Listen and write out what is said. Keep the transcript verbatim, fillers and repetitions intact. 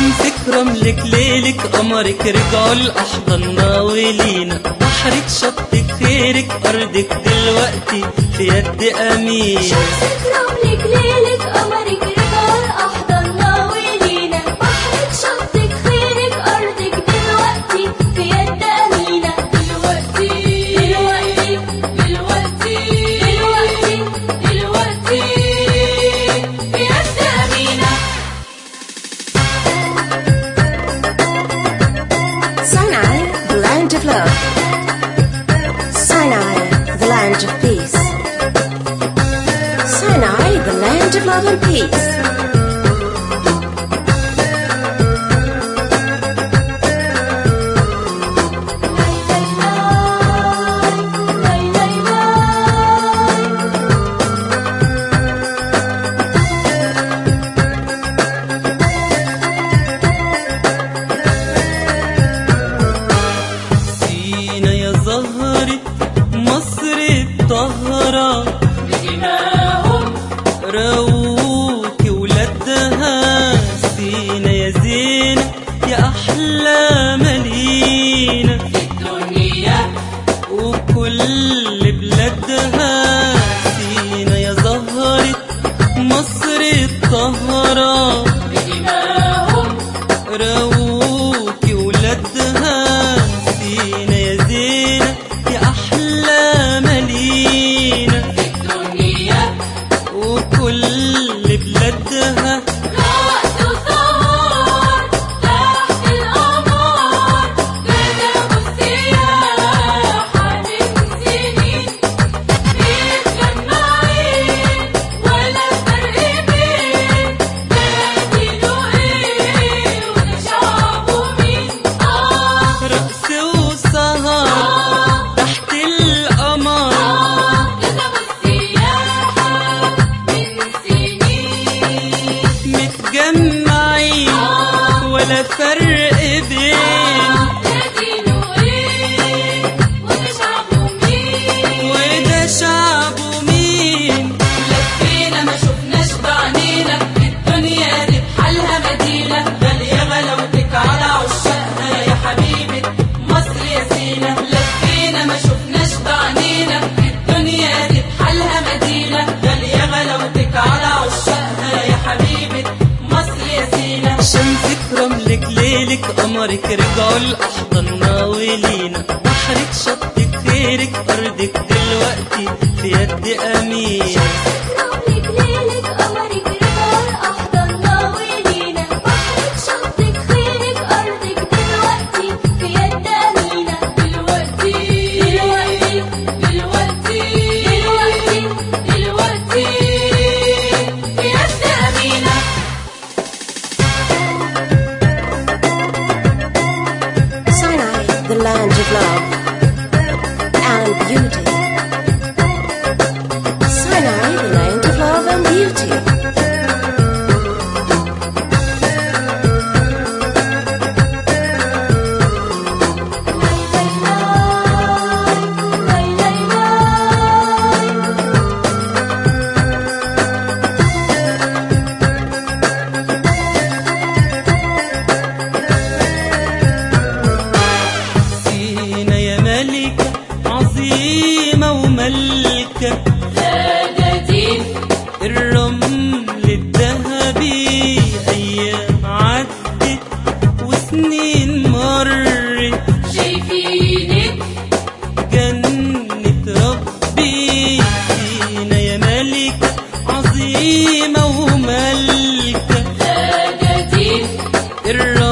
شمسك رملك ليلك قمرك رجعوا الأحضاننا ولينا، بحرك شطك خيرك أرضك دلوقتي في يد أمين. شمسك رملك ليلك قمرك رجعوا الأحضاننا ولينا، بحرك شطك خيرك أرضك دلوقتي في يد أمينة. دلوقتي دلوقتي دلوقتي دلوقتي دلوقتي في يد أمينة. Sinai, the land of love. Sinai, the land of peace. Sinai, the land of love and peace. سينا يا زهرة مصر الطهرة بدماهم روك ولادها، سينا يا زينة يا أحلى مدينة في الدنيا وكل بلادها. سينا يا زهرة مصر الطهرة بدماهم روك ولادها، سينا يا زينة يا أحلى مدينة في الدنيا وكل بلادها. وقت الثور تحت القمر كتبوا السياحة من سنين، متجمعين ولا فرق بين ده دينه ايه وده شعبه مين. آه رقص وسهر تحت القمر كتبوا السياحة من سنين، متجمعين ولا فرق بين ده دينه ايه وده شعبه مين. وده شعبه مين. لفينا ما شفناش بعنينا الدنيا دي بحالها مدينة غالية غلاوتك على عشاقها يا حبيبة مصر يا سينا. لفينا ما شفناش بعنينا الدنيا دي بحالها مدينة غالية غلاوتك على عشاقها يا حبيبة مصر يا سينا. شمسك رملك ليلك قمرك رجعوا الأحضاننا ولينا، بحرك شطك خيرك أرضك دلوقتي في يد أمين. رملك ليلك قمرك رجعوا الأحضاننا ولينا، بحرك شطك خيرك أرضك دلوقتي في يد أمينة. دلوقتي دلوقتي دلوقتي دلوقتي دلوقتي في يد أمينة. Sinai, the land of love and beauty. Sinai, the land of love and beauty. سينا يا ملكة عظيمة وملكة، سادتي الرمل الذهبي أيام عدت وسنين مرت، شايفينك جنة ربي. سينا يا ملكة عظيمة وملكة، سادتي الرمل